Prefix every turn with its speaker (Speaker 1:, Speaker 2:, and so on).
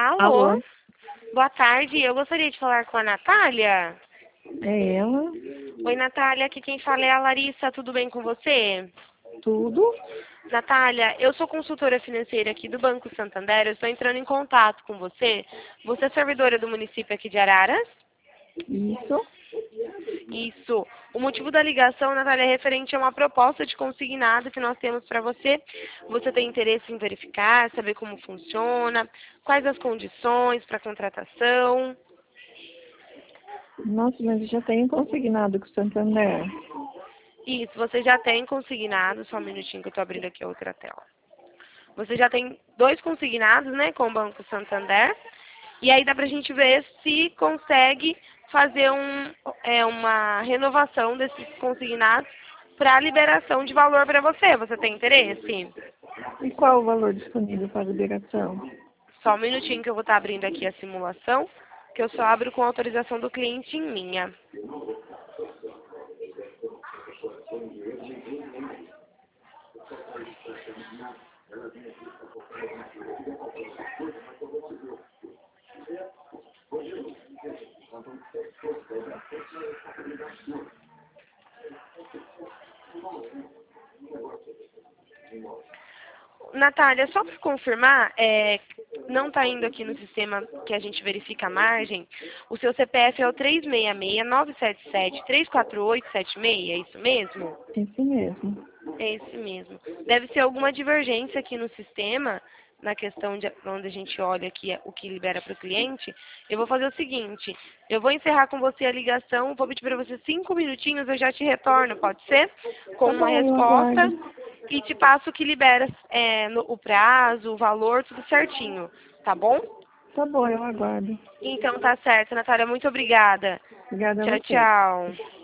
Speaker 1: Alô,
Speaker 2: Alô,
Speaker 1: boa tarde. Eu gostaria de falar com a Natália.
Speaker 2: é ela?
Speaker 1: Oi, Natália, aqui quem fala é a Larissa. Tudo bem com você?
Speaker 2: Tudo?
Speaker 1: Natália, eu sou consultora financeira aqui do Banco Santander. Eu estou entrando em contato com você. Você é servidora do município aqui de Araras?
Speaker 2: Isso?
Speaker 1: Isso. O motivo da ligação, Natália, é referente a uma proposta de consignado que nós temos para você. Você tem interesse em verificar, saber como funciona, quais as condições para contratação?
Speaker 2: Nossa, mas eu já tenho consignado com o Santander.
Speaker 1: Isso, você já tem consignado, só um minutinho que eu estou abrindo aqui a outra tela. Você já tem 2 consignados, né, com o Banco Santander. E aí dá pra gente ver se consegue fazer uma renovação desses consignados para liberação de valor para você. Você tem interesse?
Speaker 2: E qual o valor disponível para liberação?
Speaker 1: Só um minutinho que eu vou estar abrindo aqui a simulação, que eu só abro com autorização do cliente em linha. Natália, só para confirmar, não está indo aqui no sistema que a gente verifica a margem, o seu CPF é o 366-977-34876, é isso mesmo?
Speaker 2: Esse mesmo.
Speaker 1: É esse mesmo. Deve ser alguma divergência aqui no sistema, na questão de onde a gente olha aqui o que libera para o cliente. Eu vou fazer o seguinte, eu vou encerrar com você a ligação, vou pedir para você 5 minutinhos, eu já te retorno, pode ser? Com
Speaker 2: Tá
Speaker 1: uma
Speaker 2: bom, eu
Speaker 1: resposta
Speaker 2: aguardo.
Speaker 1: e te passo o que libera o prazo, o valor, tudo certinho, tá bom?
Speaker 2: Tá bom, eu aguardo.
Speaker 1: Então tá certo, Natália, muito obrigada.
Speaker 2: Obrigada a
Speaker 1: Tchau,
Speaker 2: você.
Speaker 1: tchau.